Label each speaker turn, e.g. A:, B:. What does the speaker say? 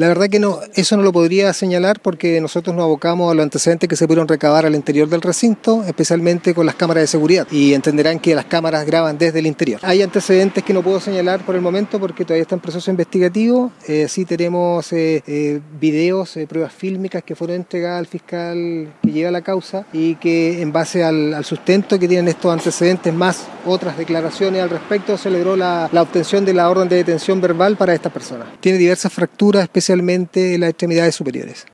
A: La verdad que no, eso no lo podría señalar porque nosotros nos abocamos a los antecedentes que se pudieron recabar al interior del recinto, especialmente con las cámaras de seguridad, y entenderán que las cámaras graban desde el interior. Hay antecedentes que no puedo señalar por el momento porque todavía está en proceso investigativo. Sí tenemos videos, pruebas fílmicas que fueron entregadas al fiscal que lleva la causa y que en base al sustento que tienen estos antecedentes más otras declaraciones al respecto se logró la obtención de la orden de detención verbal para esta persona. Tiene diversas fracturas, especialmente en las extremidades superiores.